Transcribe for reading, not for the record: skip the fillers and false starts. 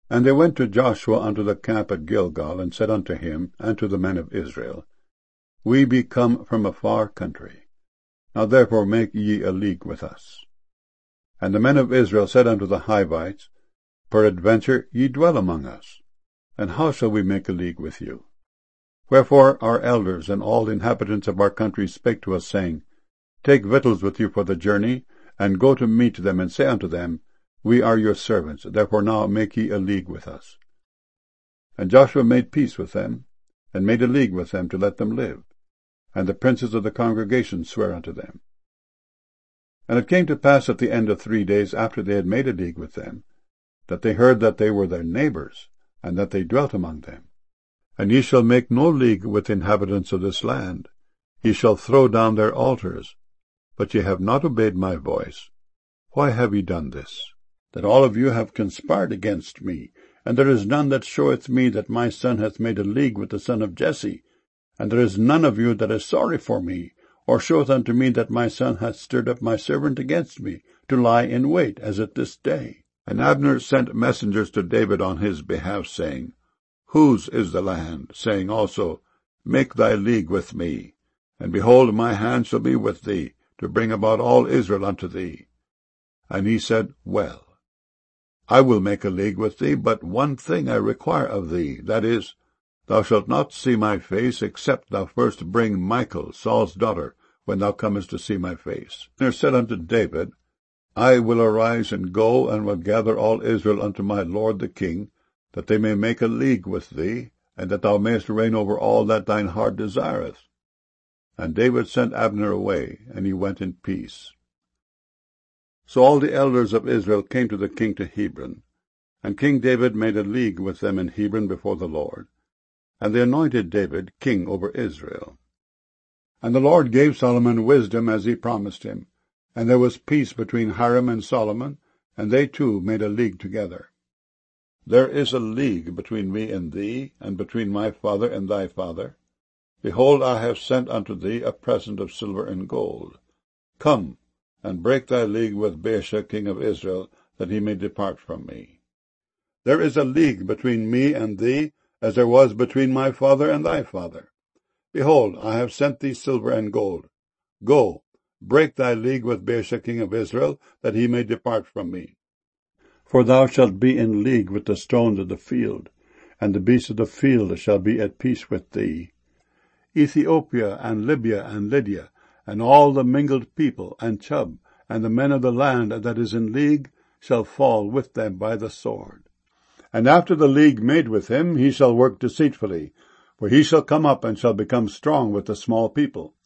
And they went to Joshua unto the camp at Gilgal, and said unto him, and to the men of Israel, We be come from a far country. Now therefore make ye a league with us. And the men of Israel said unto the Hivites, Peradventure ye dwell among us, and how shall we make a league with you? Wherefore our elders and all the inhabitants of our country spake to us, saying, Take victuals with you for the journey, and go to meet them, and say unto them, We are your servants, therefore now make ye a league with us. And Joshua made peace with them, and made a league with them to let them live. And the princes of the congregation sware unto them. And it came to pass at the end of 3 days after they had made a league with them, that they heard that they were their neighbors, and that they dwelt among them. And ye shall make no league with the inhabitants of this land. Ye shall throw down their altars. But ye have not obeyed my voice. Why have ye done this? That all of you have conspired against me, and there is none that showeth me that my son hath made a league with the son of Jesse, and there is none of you that is sorry for me, or showeth unto me that my son hath stirred up my servant against me, to lie in wait, as at this day. And Abner sent messengers to David on his behalf, saying, Whose is the land? Saying also, Make thy league with me, and behold, my hand shall be with thee, to bring about all Israel unto thee. And he said, Well, I will make a league with thee, but one thing I require of thee, that is, thou shalt not see my face, except thou first bring Michal, Saul's daughter, when thou comest to see my face. And he said unto David, I will arise and go, and will gather all Israel unto my lord the king, that they may make a league with thee, and that thou mayest reign over all that thine heart desireth. And David sent Abner away, and he went in peace. So all the elders of Israel came to the king to Hebron, and King David made a league with them in Hebron before the Lord, and they anointed David king over Israel. And the Lord gave Solomon wisdom as he promised him, and there was peace between Hiram and Solomon, and they two made a league together. There is a league between me and thee, and between my father and thy father. Behold, I have sent unto thee a present of silver and gold. Come, and break thy league with Baasha king of Israel, that he may depart from me. There is a league between me and thee, as there was between my father and thy father. Behold, I have sent thee silver and gold. Go, break thy league with Baasha king of Israel, that he may depart from me. For thou shalt be in league with the stones of the field, and the beasts of the field shall be at peace with thee. Ethiopia and Libya and Lydia, and all the mingled people, and Chub, and the men of the land that is in league, shall fall with them by the sword. And after the league made with him, he shall work deceitfully, for he shall come up and shall become strong with the small people.